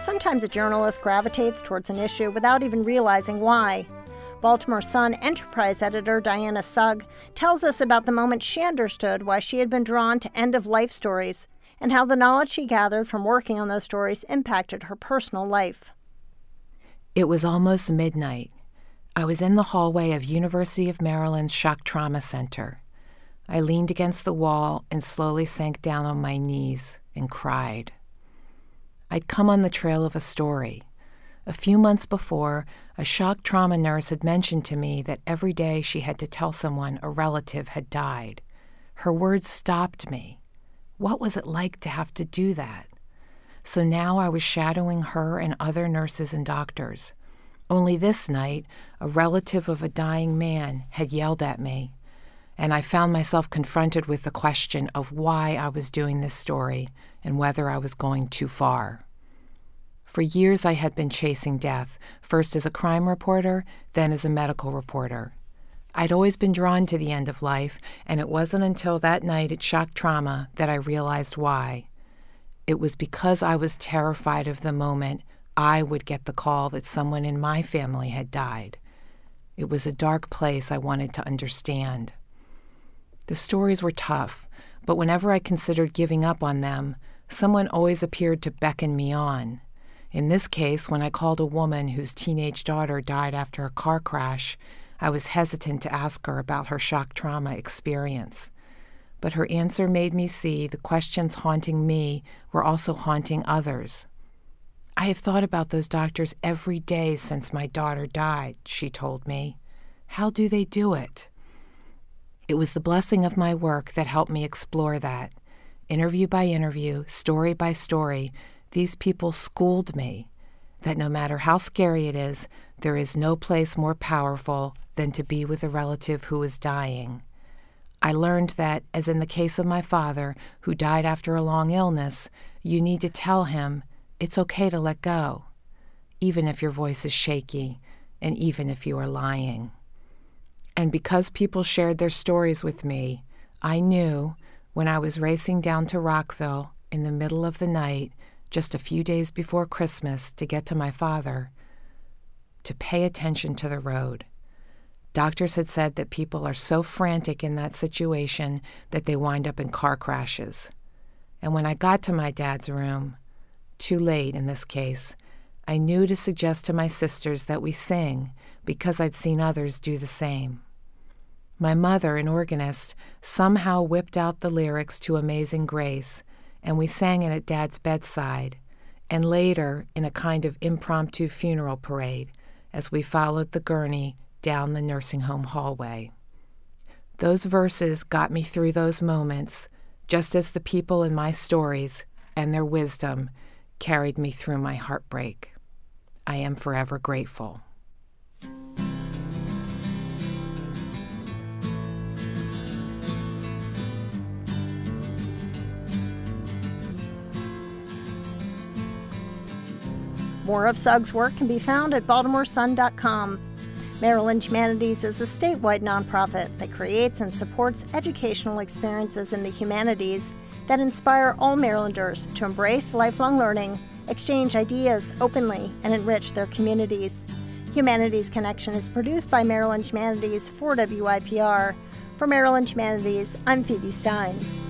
Sometimes a journalist gravitates towards an issue without even realizing why. Baltimore Sun Enterprise editor Diana Sugg tells us about the moment she understood why she had been drawn to end-of-life stories and how the knowledge she gathered from working on those stories impacted her personal life. It was almost midnight. I was in the hallway of University of Maryland's Shock Trauma Center. I leaned against the wall and slowly sank down on my knees and cried. I'd come on the trail of a story. A few months before, a shock trauma nurse had mentioned to me that every day she had to tell someone a relative had died. Her words stopped me. What was it like to have to do that? So now I was shadowing her and other nurses and doctors. Only this night, a relative of a dying man had yelled at me, and I found myself confronted with the question of why I was doing this story and whether I was going too far. For years I had been chasing death, first as a crime reporter, then as a medical reporter. I'd always been drawn to the end of life, and it wasn't until that night at Shock Trauma that I realized why. It was because I was terrified of the moment I would get the call that someone in my family had died. It was a dark place I wanted to understand. The stories were tough, but whenever I considered giving up on them, someone always appeared to beckon me on. In this case, when I called a woman whose teenage daughter died after a car crash, I was hesitant to ask her about her shock trauma experience. But her answer made me see the questions haunting me were also haunting others. I have thought about those doctors every day since my daughter died, she told me. How do they do it? It was the blessing of my work that helped me explore that. Interview by interview, story by story, these people schooled me that no matter how scary it is, there is no place more powerful than to be with a relative who is dying. I learned that, as in the case of my father, who died after a long illness, you need to tell him it's okay to let go, even if your voice is shaky and even if you are lying. And because people shared their stories with me, I knew, when I was racing down to Rockville in the middle of the night, just a few days before Christmas, to get to my father, to pay attention to the road. Doctors had said that people are so frantic in that situation that they wind up in car crashes. And when I got to my dad's room, too late in this case, I knew to suggest to my sisters that we sing because I'd seen others do the same. My mother, an organist, somehow whipped out the lyrics to Amazing Grace, and we sang it at Dad's bedside, and later in a kind of impromptu funeral parade as we followed the gurney down the nursing home hallway. Those verses got me through those moments, just as the people in my stories and their wisdom carried me through my heartbreak. I am forever grateful. More of Sugg's work can be found at baltimoresun.com. Maryland Humanities is a statewide nonprofit that creates and supports educational experiences in the humanities that inspire all Marylanders to embrace lifelong learning, exchange ideas openly, and enrich their communities. Humanities Connection is produced by Maryland Humanities for WIPR. For Maryland Humanities, I'm Phoebe Stein.